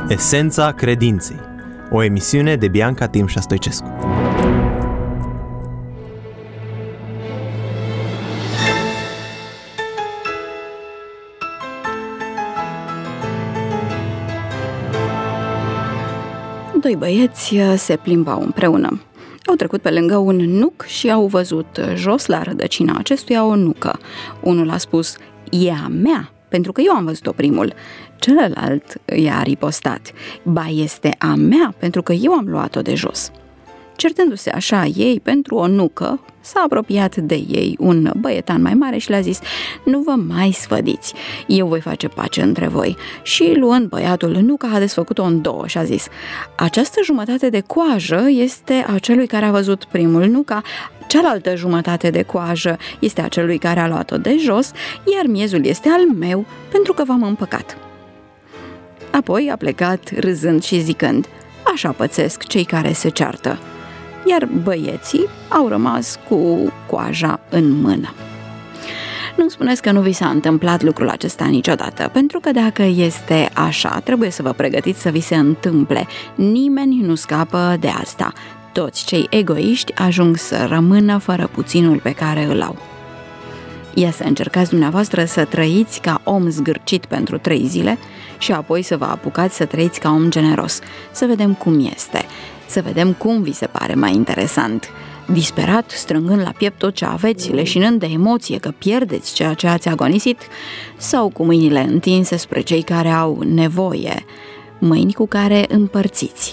Esența credinței, o emisiune de Bianca Timșa Stoicescu. Doi băieți se plimbau împreună. Au trecut pe lângă un nuc și au văzut jos la rădăcina acestuia o nucă. Unul a spus: "E a mea, pentru că eu am văzut-o primul." Celălalt i-a ripostat: "Ba, este a mea, pentru că eu am luat-o de jos." Certându-se așa ei pentru o nucă, s-a apropiat de ei un băietan mai mare și le-a zis: "Nu vă mai sfădiți, eu voi face pace între voi." Și luând băiatul nuca, a desfăcut-o în două și a zis: "Această jumătate de coajă este a celui care a văzut primul nuca, cealaltă jumătate de coajă este a celui care a luat-o de jos, iar miezul este al meu, pentru că v-am împăcat." Apoi a plecat râzând și zicând: "Așa pățesc cei care se ceartă." Iar băieții au rămas cu coaja în mână. Nu spuneți că nu vi s-a întâmplat lucrul acesta niciodată, pentru că dacă este așa, trebuie să vă pregătiți să vi se întâmple. Nimeni nu scapă de asta. Toți cei egoiști ajung să rămână fără puținul pe care îl au. Ia să încercați dumneavoastră să trăiți ca om zgârcit pentru 3 zile și apoi să vă apucați să trăiți ca om generos. Să vedem cum este. Să vedem cum vi se pare mai interesant. Disperat, strângând la piept tot ce aveți, leșinând de emoție că pierdeți ceea ce ați agonisit, sau cu mâinile întinse spre cei care au nevoie, mâini cu care împărțiți.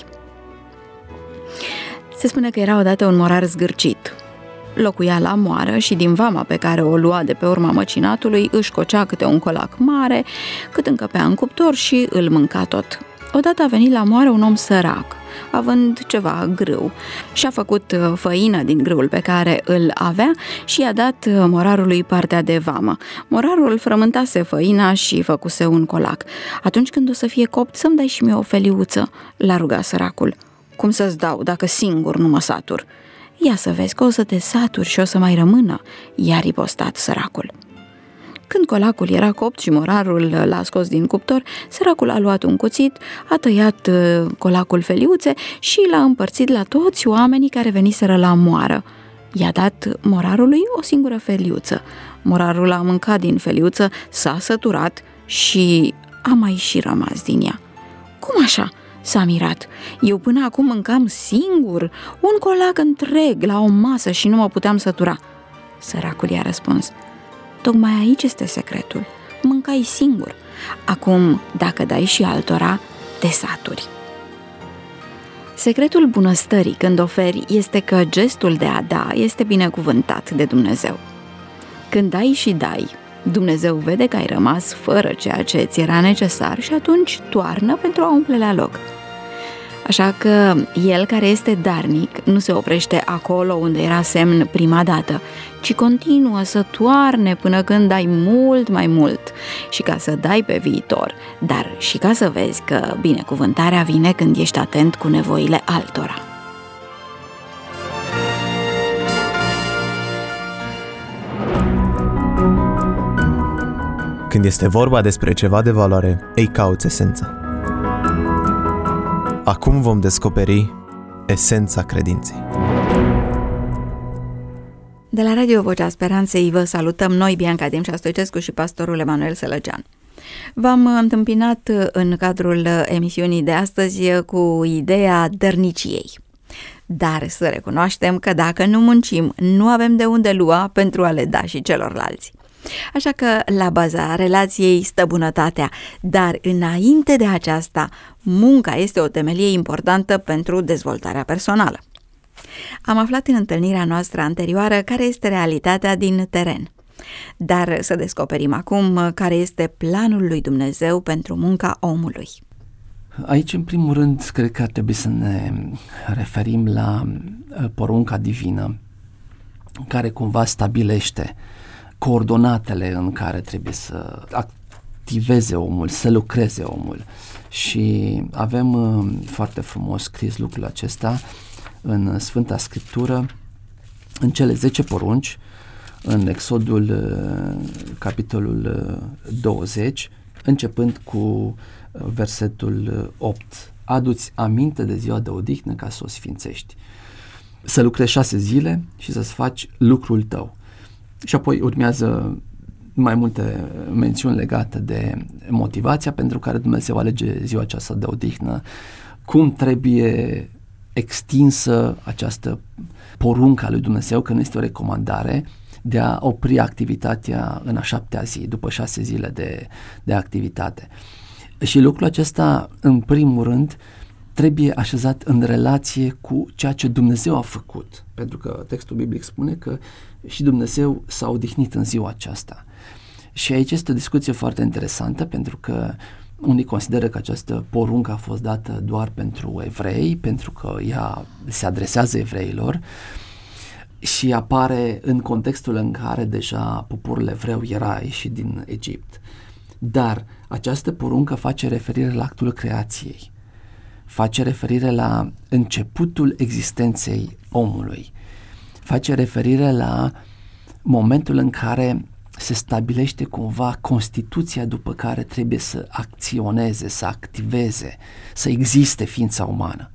Se spune că era odată un morar zgârcit. Locuia la moară și din vama pe care o lua de pe urma măcinatului își cocea câte un colac mare, cât încăpea în cuptor și îl mânca tot. Odată a venit la moară un om sărac, având ceva grâu, și-a făcut făină din grâul pe care îl avea și i-a dat morarului partea de vamă. Morarul frământase făina și făcuse un colac. "Atunci când o să fie copt, să-mi dai și mie o feliuță," l-a rugat săracul. "Cum să-ți dau dacă singur nu mă satur?" "Ia să vezi că o să te saturi și o să mai rămână," i-a ripostat săracul. Când colacul era copt și morarul l-a scos din cuptor, săracul a luat un cuțit, a tăiat colacul feliuțe și l-a împărțit la toți oamenii care veniseră la moară. I-a dat morarului o singură feliuță. Morarul a mâncat din feliuță, s-a săturat și a mai și rămas din ea. "Cum așa?" s-a mirat. "Eu până acum mâncam singur un colac întreg la o masă și nu mă puteam sătura." Săracul i-a răspuns: "Tocmai aici este secretul. Mâncai singur. Acum, dacă dai și altora, te saturi." Secretul bunăstării când oferi este că gestul de a da este binecuvântat de Dumnezeu. Când dai și dai, Dumnezeu vede că ai rămas fără ceea ce ți era necesar și atunci toarnă pentru a umple la loc. Așa că el care este darnic nu se oprește acolo unde era semn prima dată, ci continuă să toarne până când dai mult mai mult și ca să dai pe viitor, dar și ca să vezi că binecuvântarea vine când ești atent cu nevoile altora. Când este vorba despre ceva de valoare, îi cauți esența. Acum vom descoperi esența credinței. De la Radio Vocea Speranței vă salutăm noi, Bianca Timșa Stoicescu și pastorul Emanuel Sălăgean. V-am întâmpinat în cadrul emisiunii de astăzi cu ideea dărniciei. Dar să recunoaștem că dacă nu muncim, nu avem de unde lua pentru a le da și celorlalți. Așa că la baza relației stă bunătatea, dar înainte de aceasta, munca este o temelie importantă pentru dezvoltarea personală. Am aflat în întâlnirea noastră anterioară care este realitatea din teren, dar să descoperim acum care este planul lui Dumnezeu pentru munca omului. Aici, în primul rând, cred că ar trebui să ne referim la porunca divină, care cumva stabilește coordonatele în care trebuie să activeze omul, să lucreze omul. Și avem foarte frumos scris lucrul acesta în Sfânta Scriptură, în cele 10 porunci, în Exodul capitolul 20, începând cu versetul 8. Adu-ți aminte de ziua de odihnă ca să o sfințești. Să lucrezi 6 zile și să-ți faci lucrul tău. Și apoi urmează mai multe mențiuni legate de motivația pentru care Dumnezeu alege ziua aceasta de odihnă, cum trebuie extinsă această poruncă a lui Dumnezeu, că nu este o recomandare, de a opri activitatea în a 7-a zi, după 6 zile de activitate. Și lucrul acesta, în primul rând, trebuie așezat în relație cu ceea ce Dumnezeu a făcut, pentru că textul biblic spune că și Dumnezeu s-a odihnit în ziua aceasta. Și aici este o discuție foarte interesantă, pentru că unii consideră că această poruncă a fost dată doar pentru evrei, pentru că ea se adresează evreilor și apare în contextul în care deja poporul evreu era ieșit din Egipt. Dar această poruncă face referire la actul creației, face referire la începutul existenței omului, face referire la momentul în care se stabilește cumva constituția după care trebuie să acționeze, să activeze, să existe ființa umană.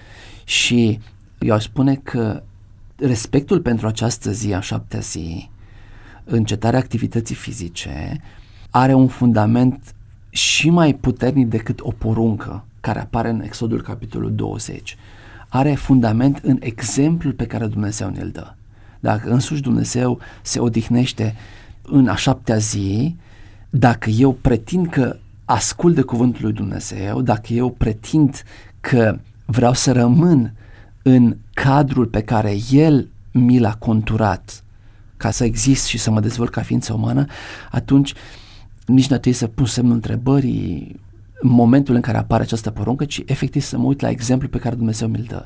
Și eu aș spune că respectul pentru această zi, a 7-a zi, încetarea activității fizice, are un fundament și mai puternic decât o poruncă care apare în Exodul capitolul 20. Are fundament în exemplul pe care Dumnezeu ne-l dă. Dacă însuși Dumnezeu se odihnește în a 7-a zi, dacă eu pretind că ascult de cuvântul lui Dumnezeu, dacă eu pretind că vreau să rămân în cadrul pe care El mi l-a conturat ca să exist și să mă dezvolt ca ființă umană, atunci nici nu trebuie să pun semnul întrebării în momentul în care apare această poruncă, ci efectiv să mă uit la exemplul pe care Dumnezeu mi-l dă.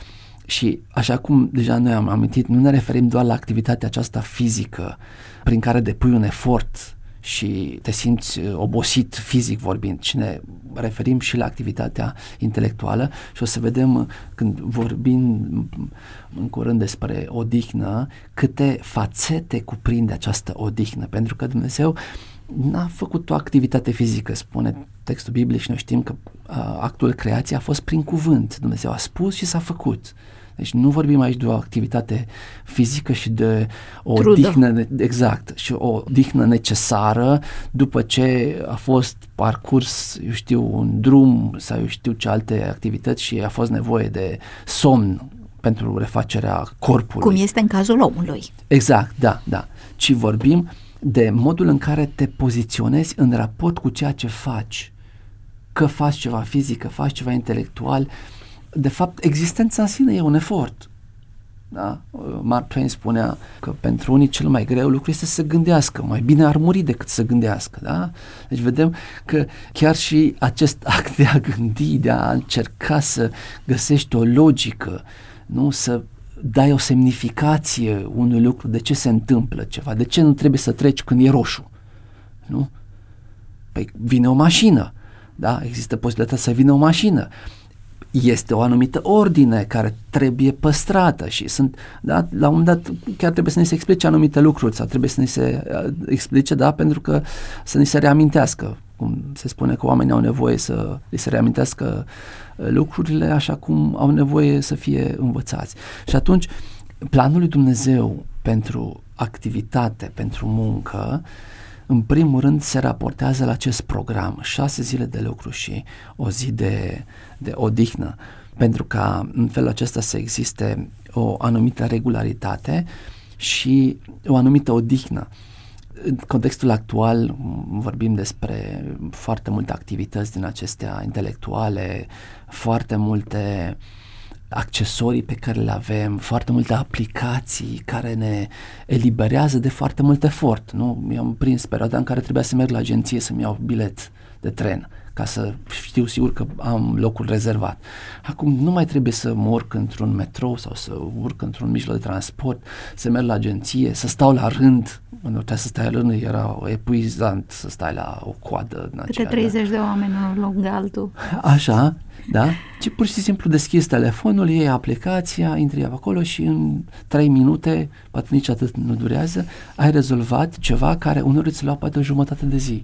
Și așa cum deja noi am amintit, nu ne referim doar la activitatea aceasta fizică prin care depui un efort și te simți obosit fizic vorbind, ci ne referim și la activitatea intelectuală și o să vedem când vorbim în curând despre odihnă câte fațete cuprinde această odihnă, pentru că Dumnezeu n-a făcut o activitate fizică, spune textul biblic și noi știm că actul creației a fost prin cuvânt. Dumnezeu a spus și s-a făcut. Deci nu vorbim aici de o activitate fizică și de o odihnă, exact, și o odihnă necesară după ce a fost parcurs, eu știu, un drum sau eu știu ce alte activități și a fost nevoie de somn pentru refacerea corpului. Cum este în cazul omului. Exact, da. Ci vorbim de modul în care te poziționezi în raport cu ceea ce faci. Că faci ceva fizic, că faci ceva intelectual. De fapt, existența în sine e un efort. Da? Mark Twain spunea că pentru unii cel mai greu lucru este să se gândească. Mai bine ar muri decât să gândească. Da? Deci vedem că chiar și acest act de a gândi, de a încerca să găsești o logică, nu? Să dai o semnificație unui lucru, de ce se întâmplă ceva, de ce nu trebuie să treci când e roșu, nu? Păi vine o mașină, da? Există posibilitatea să vină o mașină. Este o anumită ordine care trebuie păstrată și sunt, da, la un moment dat chiar trebuie să ne se explice anumite lucruri sau trebuie să ne se explice, da, pentru că să ne se reamintească, cum se spune că oamenii au nevoie să li se reamintească lucrurile așa cum au nevoie să fie învățați. Și atunci planul lui Dumnezeu pentru activitate, pentru muncă, în primul rând se raportează la acest program, 6 zile de lucru și o zi de odihnă, pentru ca în felul acesta să existe o anumită regularitate și o anumită odihnă. În contextul actual vorbim despre foarte multe activități din acestea intelectuale, foarte multe accesorii pe care le avem, foarte multe aplicații care ne eliberează de foarte mult efort. Nu? Mi-am prins perioada în care trebuia să merg la agenție să-mi iau bilet de tren ca să știu sigur că am locul rezervat. Acum nu mai trebuie să mă urc într-un metrou sau să urc într-un mijloc de transport, să merg la agenție, să stau la rând. Când putea să stai la rând, era epuizant să stai la o coadă. Câte 30 de oameni în un loc de altul. Așa, da? Ci pur și simplu deschizi telefonul, iei aplicația, intri acolo și în 3 minute, poate nici atât nu durează, ai rezolvat ceva care uneori îți lua poate o jumătate de zi.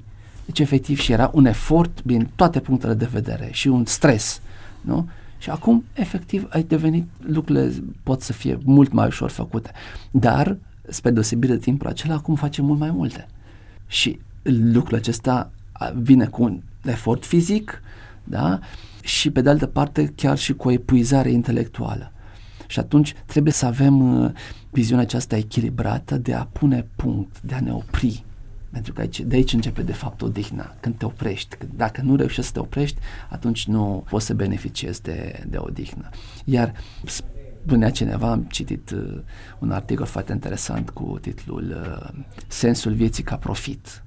Deci efectiv și era un efort din toate punctele de vedere și un stres, nu? Și acum efectiv ai devenit, lucrurile pot să fie mult mai ușor făcute, dar spre deosebire de timpul acela acum facem mult mai multe și lucrul acesta vine cu un efort fizic, da? Și pe de altă parte chiar și cu o epuizare intelectuală. Și atunci trebuie să avem viziunea aceasta echilibrată de a pune punct, de a ne opri. Pentru că de aici începe de fapt odihna, când te oprești. Dacă nu reușești să te oprești, atunci nu poți să beneficiezi de odihnă. Iar spunea cineva, am citit un articol foarte interesant cu titlul Sensul vieții ca profit.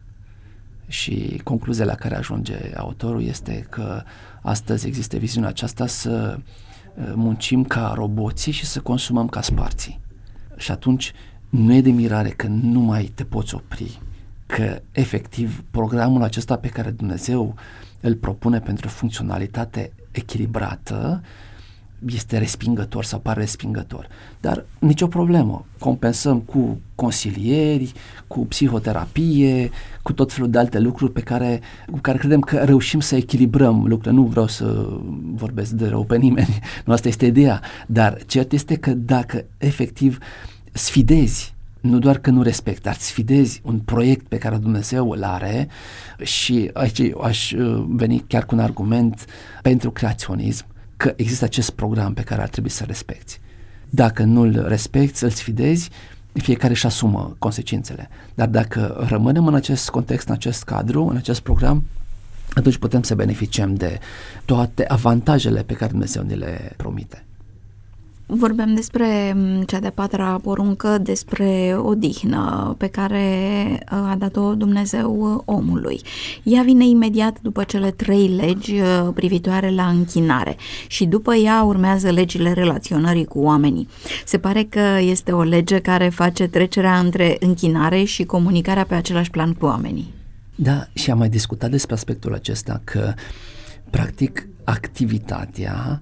Și concluzia la care ajunge autorul este că astăzi există viziunea aceasta să muncim ca roboții și să consumăm ca sparții. Și atunci nu e de mirare că nu mai te poți opri, că efectiv programul acesta pe care Dumnezeu îl propune pentru funcționalitate echilibrată este respingător sau pare respingător. Dar nicio problemă, compensăm cu consilieri, cu psihoterapie, cu tot felul de alte lucruri cu care credem că reușim să echilibrăm lucrurile. Nu vreau să vorbesc de rău pe nimeni, nu asta este ideea, dar cert este că dacă efectiv sfidezi, nu doar că nu respecti, dar sfidezi un proiect pe care Dumnezeu îl are, și aici aș veni chiar cu un argument pentru creaționism, că există acest program pe care ar trebui să respecti. Dacă nu-l respecti, îl sfidezi, fiecare își asumă consecințele. Dar dacă rămânem în acest context, în acest cadru, în acest program, atunci putem să beneficiem de toate avantajele pe care Dumnezeu ne le promite. Vorbeam despre cea de-a patra poruncă, despre odihnă pe care a dat-o Dumnezeu omului. Ea vine imediat după cele 3 legi privitoare la închinare și după ea urmează legile relaționării cu oamenii. Se pare că este o lege care face trecerea între închinare și comunicarea pe același plan cu oamenii. Da, și am mai discutat despre aspectul acesta, că practic activitatea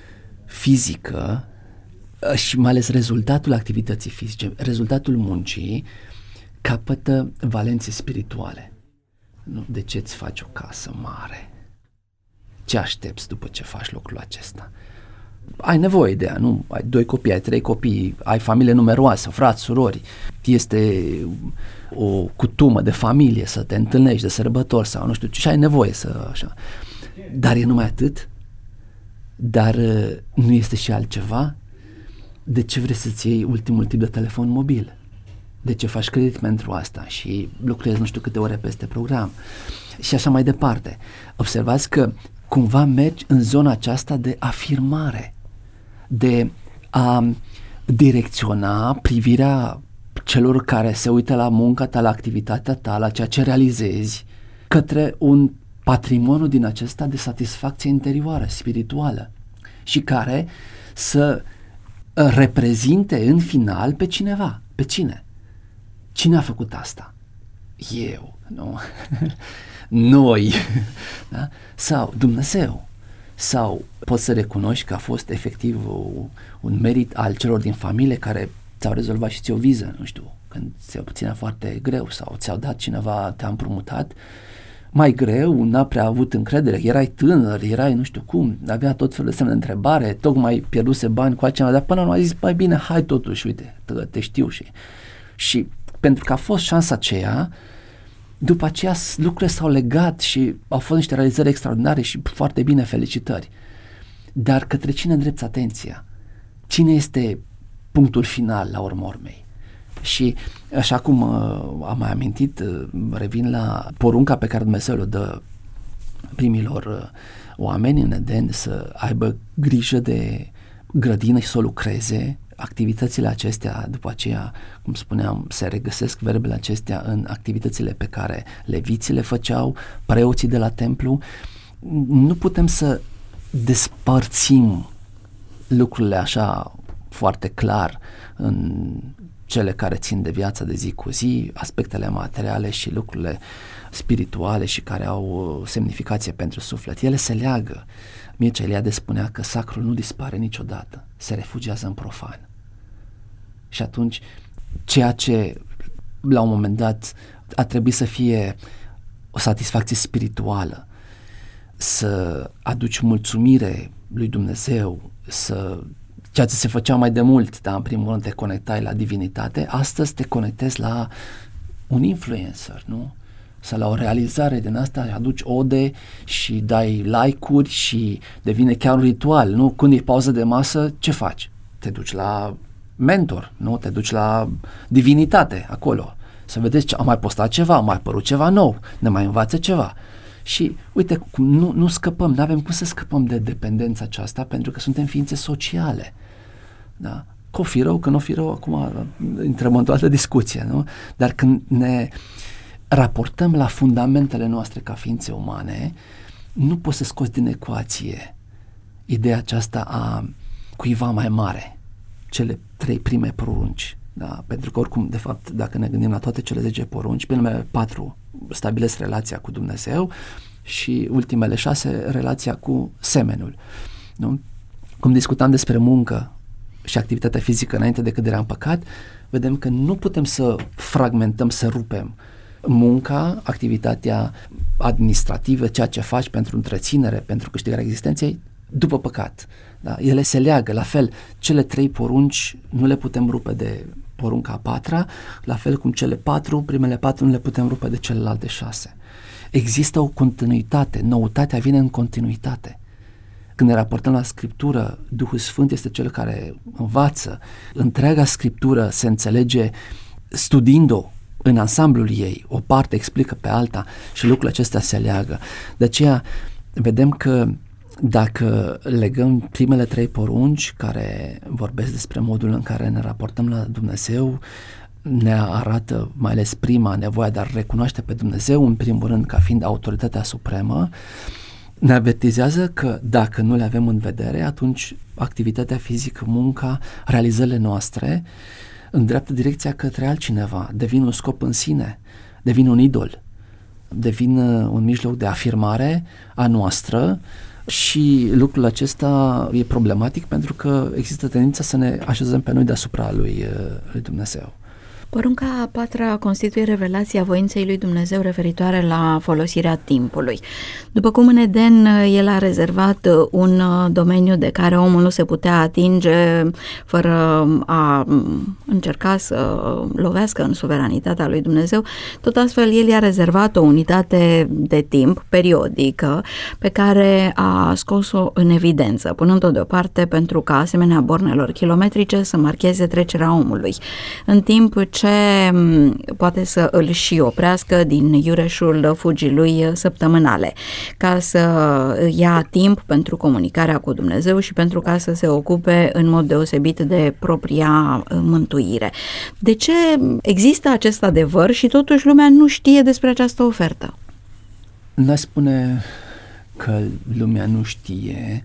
fizică și mai ales rezultatul activității fizice, rezultatul muncii, capătă valențe spirituale. Nu, de ce îți faci o casă mare? Ce aștepți după ce faci lucrul acesta? Ai nevoie de ea, nu? Ai 2 copii, ai 3 copii, ai familie numeroasă, frați, surori, este o cutumă de familie să te întâlnești de sărbători sau nu știu ce, și ai nevoie să așa. Dar e numai atât? Dar nu este și altceva? De ce vrei să-ți iei ultimul tip de telefon mobil? De ce faci credit pentru asta și lucrezi nu știu câte ore peste program? Și așa mai departe. Observați că cumva mergi în zona aceasta de afirmare, de a direcționa privirea celor care se uită la munca ta, la activitatea ta, la ceea ce realizezi, către un patrimoniu din acesta de satisfacție interioară, spirituală, și care să reprezinte în final pe cineva. Pe cine? Cine a făcut asta? Eu, nu? Noi, da? Sau Dumnezeu. Sau poți să recunoști că a fost efectiv un merit al celor din familie care ți-au rezolvat și ți-o viză, nu știu, când ți-o ținea foarte greu, sau ți-au dat cineva, te-a împrumutat mai greu, n-a prea avut încredere, erai tânăr, erai nu știu cum, avea tot felul de semne de întrebare, tocmai pierduse bani cu altcineva, dar până nu a zis, băi bine, hai totuși, uite, te știu. Și pentru că a fost șansa aceea, după aceea lucrurile s-au legat și au fost niște realizări extraordinare și foarte bine, felicitări. Dar către cine îndrepți atenția? Cine este punctul final la urma urmei? Și așa cum am mai amintit, revin la porunca pe care Dumnezeu o dă primilor oameni în Eden, să aibă grijă de grădină și să o lucreze. Activitățile acestea, după aceea, cum spuneam, se regăsesc verbele acestea în activitățile pe care leviții le făceau, preoții de la templu. Nu putem să despărțim lucrurile așa foarte clar în cele care țin de viața de zi cu zi, aspectele materiale și lucrurile spirituale și care au semnificație pentru suflet. Ele se leagă. Mircea Eliade spunea că sacrul nu dispare niciodată, se refugiază în profan. Și atunci, ceea ce la un moment dat a trebuit să fie o satisfacție spirituală, să aduci mulțumire lui Dumnezeu, ceea ce se făcea mai de mult, dar în primul rând te conectai la divinitate, astăzi te conectezi la un influencer, nu? Sau la o realizare din asta, aduci ode și dai like-uri și devine chiar un ritual, nu? Când e pauză de masă, ce faci? Te duci la mentor, nu? Te duci la divinitate acolo, să vedeți am mai postat ceva, am mai apărut ceva nou, ne mai învață ceva. Și uite, nu scăpăm, nu avem cum să scăpăm de dependența aceasta, pentru că suntem ființe sociale. Da? Că o fi rău, că nu o fi rău, acum intrăm într-o altă discuție, nu? Dar când ne raportăm la fundamentele noastre ca ființe umane, nu poți să scoți din ecuație ideea aceasta a cuiva mai mare, cele 3 prime porunci. Da? Pentru că oricum, de fapt, dacă ne gândim la toate cele 10 porunci, primele 4 stabilesc relația cu Dumnezeu și ultimele 6 relația cu semenul. Nu? Cum discutam despre muncă și activitatea fizică înainte de căderea în păcat, vedem că nu putem să fragmentăm, să rupem munca, activitatea administrativă, ceea ce faci pentru întreținere, pentru câștigarea existenței, după păcat. Da? Ele se leagă, la fel, cele 3 porunci nu le putem rupe de porunca a 4-a, la fel cum primele 4 nu le putem rupe de celelalte 6. Există o continuitate, noutatea vine în continuitate. Când ne raportăm la Scriptură, Duhul Sfânt este cel care învață. Întreaga Scriptură se înțelege studiind-o în ansamblul ei, o parte explică pe alta și lucrurile acestea se leagă. De aceea vedem că dacă legăm primele 3 porunci care vorbesc despre modul în care ne raportăm la Dumnezeu, ne arată mai ales prima, nevoia de a recunoaște pe Dumnezeu în primul rând ca fiind autoritatea supremă, ne avertizează că dacă nu le avem în vedere, atunci activitatea fizică, munca, realizările noastre îndreaptă direcția către altcineva, devin un scop în sine, devin un idol, devin un mijloc de afirmare a noastră și lucrul acesta e problematic pentru că există tendința să ne așezăm pe noi deasupra lui Dumnezeu. Porunca a 4-a constituie revelația voinței lui Dumnezeu referitoare la folosirea timpului. După cum în Eden el a rezervat un domeniu de care omul nu se putea atinge fără a încerca să lovească în suveranitatea lui Dumnezeu, tot astfel el i-a rezervat o unitate de timp periodică pe care a scos-o în evidență, punând-o deoparte pentru ca asemenea bornelor kilometrice să marcheze trecerea omului. În timp ce poate să îl și oprească din iureșul fugii lui săptămânale, ca să ia timp pentru comunicarea cu Dumnezeu și pentru ca să se ocupe în mod deosebit de propria mântuire. De ce există acest adevăr și totuși lumea nu știe despre această ofertă? N-aș spune că lumea nu știe,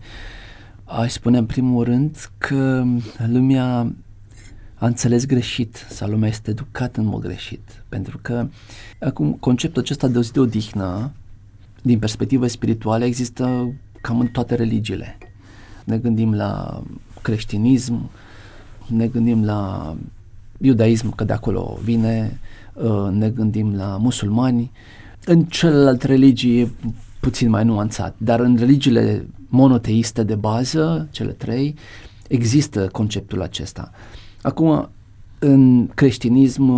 aș spune în primul rând că lumea a înțeles greșit sau lumea este educată în mod greșit. Pentru că acum conceptul acesta de o zi de odihnă, din perspectivă spirituală, există cam în toate religiile. Ne gândim la creștinism, ne gândim la iudaism, că de acolo vine, ne gândim la musulmani. În celelalte religii e puțin mai nuanțat, dar în religiile monoteiste de bază, cele 3, există conceptul acesta. Acum, în creștinism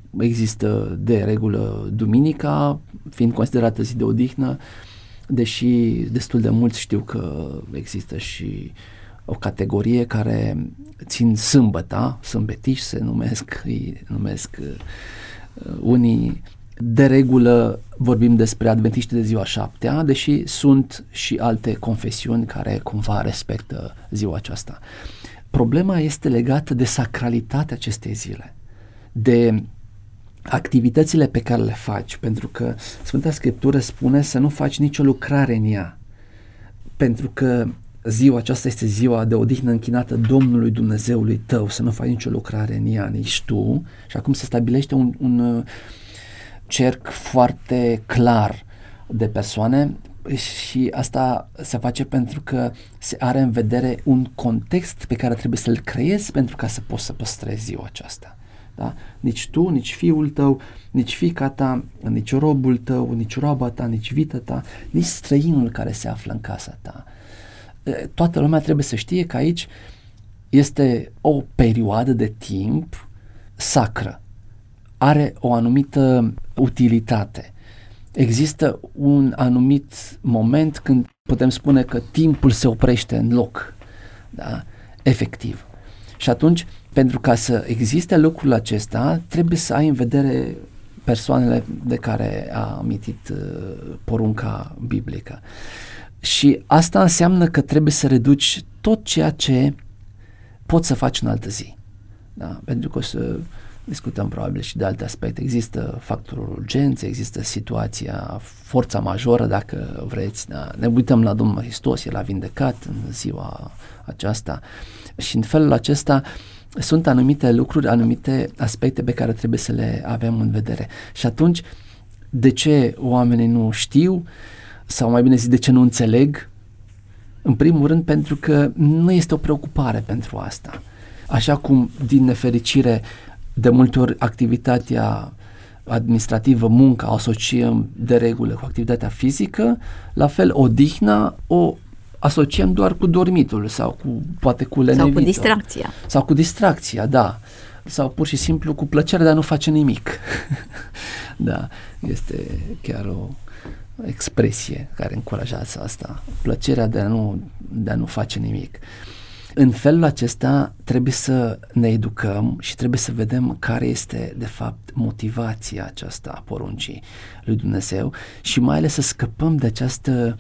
există de regulă duminica, fiind considerată zi de odihnă, deși destul de mulți știu că există și o categorie care țin sâmbăta, sâmbetiși se numesc unii. De regulă vorbim despre adventiști de ziua 7-a, deși sunt și alte confesiuni care cumva respectă ziua aceasta. Problema este legată de sacralitatea acestei zile, de activitățile pe care le faci, pentru că Sfânta Scriptură spune să nu faci nicio lucrare în ea, pentru că ziua aceasta este ziua de odihnă închinată Domnului Dumnezeului tău, să nu faci nicio lucrare în ea, nici tu, și acum se stabilește un cerc foarte clar de persoane și asta se face pentru că se are în vedere un context pe care trebuie să-l creezi pentru ca să poți să păstrezi ziua aceasta. Da? Nici tu, nici fiul tău, nici fiica ta, nici robul tău, nici roaba ta, nici vita ta, nici străinul care se află în casa ta. Toată lumea trebuie să știe că aici este o perioadă de timp sacră. Are o anumită utilitate. Există un anumit moment când putem spune că timpul se oprește în loc, da? Efectiv. Și atunci, pentru ca să existe lucrul acesta, trebuie să ai în vedere persoanele de care a amintit porunca biblică. Și asta înseamnă că trebuie să reduci tot ceea ce poți să faci în altă zi. Da? Pentru că o să discutăm probabil și de alte aspecte. Există factorul urgenței, există situația, forța majoră, dacă vreți. Da? Ne uităm la Domnul Hristos, El a vindecat în ziua aceasta și în felul acesta sunt anumite lucruri, anumite aspecte pe care trebuie să le avem în vedere. Și atunci, de ce oamenii nu știu, sau mai bine zis, de ce nu înțeleg? În primul rând, pentru că nu este o preocupare pentru asta. Așa cum, din nefericire, de multe ori activitatea administrativă, munca, o asociem de regulă cu activitatea fizică, la fel odihna o asociem doar cu dormitul sau poate cu lenevitul. Sau cu distracția. Sau cu distracția, da. Sau pur și simplu cu plăcerea de a nu face nimic. Da, este chiar o expresie care încurajează asta. Plăcerea de a nu face nimic. În felul acesta trebuie să ne educăm și trebuie să vedem care este de fapt motivația aceasta a poruncii lui Dumnezeu și mai ales să scăpăm de această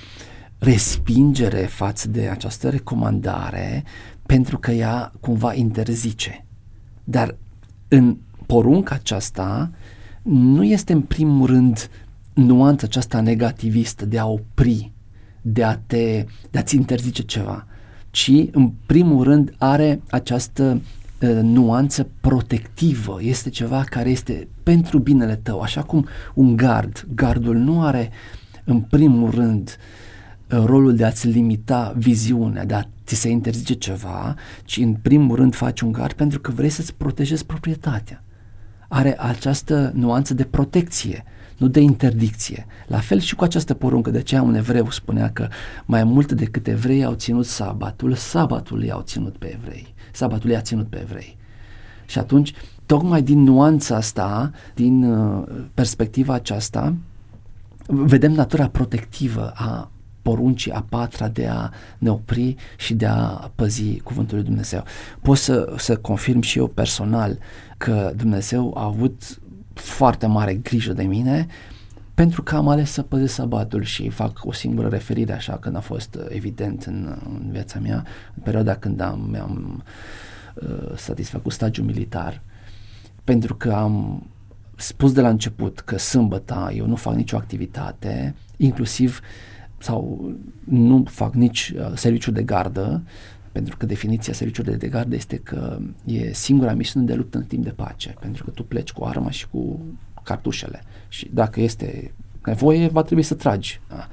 respingere față de această recomandare, pentru că ea cumva interzice. Dar în porunca aceasta nu este în primul rând nuanța aceasta negativistă de a opri, de a-ți interzice ceva, ci în primul rând are această nuanță protectivă, este ceva care este pentru binele tău, așa cum un gardul nu are în primul rând rolul de a-ți limita viziunea, de a ți se interzice ceva, ci în primul rând faci un gard pentru că vrei să-ți protejezi proprietatea. Are această nuanță de protecție, nu de interdicție. La fel și cu această poruncă. De aceea un evreu spunea că mai mult decât evreii au ținut sabatul i-au ținut pe evrei. Sabatul i-a ținut pe evrei. Și atunci, tocmai din nuanța asta, din perspectiva aceasta, vedem natura protectivă a poruncii a patra de a ne opri și de a păzi cuvântul lui Dumnezeu. Pot să confirm și eu personal că Dumnezeu a avut foarte mare grijă de mine pentru că am ales să păzesc sabatul și fac o singură referire așa când a fost evident în viața mea, în perioada când mi-am satisfăcut stagiul militar, pentru că am spus de la început că sâmbăta eu nu fac nicio activitate, inclusiv sau nu fac nici serviciu de gardă, pentru că definiția serviciului de gardă este că e singura misiune de luptă în timp de pace, pentru că tu pleci cu arma și cu cartușele și dacă este nevoie va trebui să tragi. Da?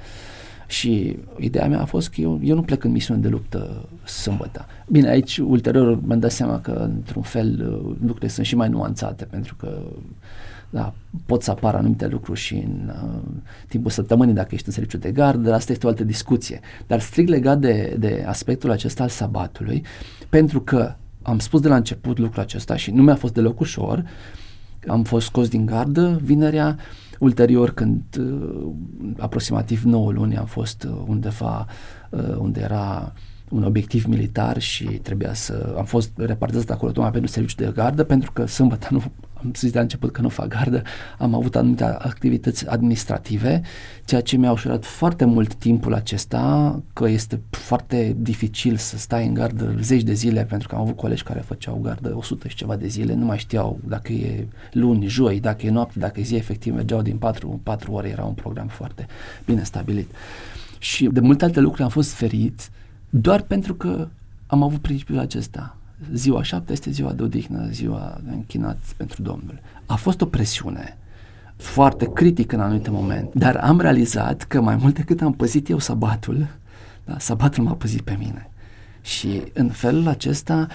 Și ideea mea a fost că eu nu plec în misiune de luptă sâmbătă. Bine, aici ulterior mi-am dat seama că într-un fel lucrurile sunt și mai nuanțate, pentru că da, pot să apară anumite lucruri și în timpul săptămânii dacă ești în serviciu de gardă, asta este o altă discuție. Dar strict legat de aspectul acesta al sabatului, pentru că am spus de la început lucrul acesta și nu mi-a fost deloc ușor, am fost scos din gardă vinerea, ulterior când aproximativ 9 luni am fost undeva unde era un obiectiv militar și am fost repartizat acolo tocmai pentru serviciu de gardă, pentru că sâmbătă nu, am zis de la început că nu fac gardă, am avut anumite activități administrative, ceea ce mi-a ușurat foarte mult timpul acesta, că este foarte dificil să stai în gardă zeci de zile, pentru că am avut colegi care făceau gardă 100 și ceva de zile, nu mai știau dacă e luni, joi, dacă e noapte, dacă e zi, efectiv mergeau din 4 ore, era un program foarte bine stabilit. Și de multe alte lucruri am fost ferit doar pentru că am avut principiul acesta. Ziua 7 este ziua de odihnă, ziua de închinat pentru Domnul. A fost o presiune foarte critică în anumite momente, dar am realizat că mai mult decât am păzit eu sabatul, da, sabatul m-a păzit pe mine. Și în felul acesta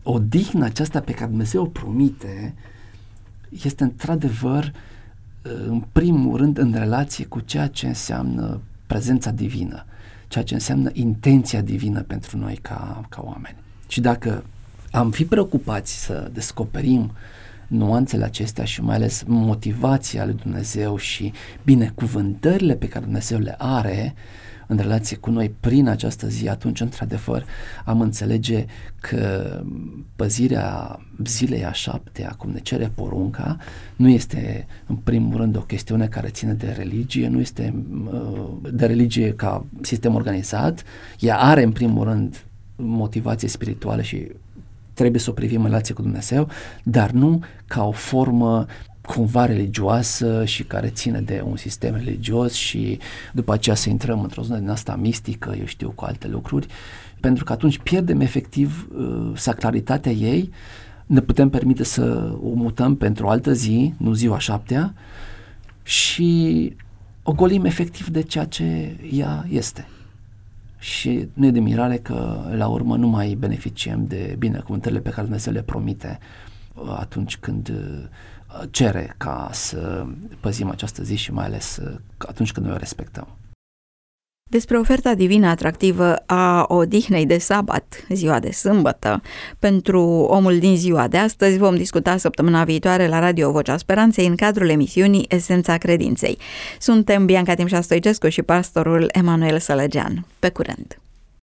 odihna aceasta pe care Dumnezeu o promite este într-adevăr, în primul rând, în relație cu ceea ce înseamnă prezența divină, ceea ce înseamnă intenția divină pentru noi ca oameni. Și dacă am fi preocupați să descoperim nuanțele acestea și mai ales motivația lui Dumnezeu și binecuvântările pe care Dumnezeu le are în relație cu noi prin această zi, atunci, într-adevăr, am înțelege că păzirea zilei a 7-a, cum ne cere porunca, nu este, în primul rând, o chestiune care ține de religie, nu este de religie ca sistem organizat, ea are, în primul rând, motivație spirituală și trebuie să o privim în relație cu Dumnezeu, dar nu ca o formă cumva religioasă și care ține de un sistem religios și după aceea să intrăm într-o zonă din asta mistică, eu știu, cu alte lucruri, pentru că atunci pierdem efectiv sacralitatea ei, ne putem permite să o mutăm pentru o altă zi, nu ziua 7-a, și o golim efectiv de ceea ce ea este. Și nu e de mirare că la urmă nu mai beneficiem de binecuvântările pe care Dumnezeu le promite atunci când cere ca să păzim această zi și mai ales atunci când noi o respectăm. Despre oferta divină atractivă a odihnei de sabat, ziua de sâmbătă, pentru omul din ziua de astăzi vom discuta săptămâna viitoare la Radio Vocea Speranței în cadrul emisiunii Esența Credinței. Suntem Bianca Timșa Stoicescu și pastorul Emanuel Sălăgean. Pe curând!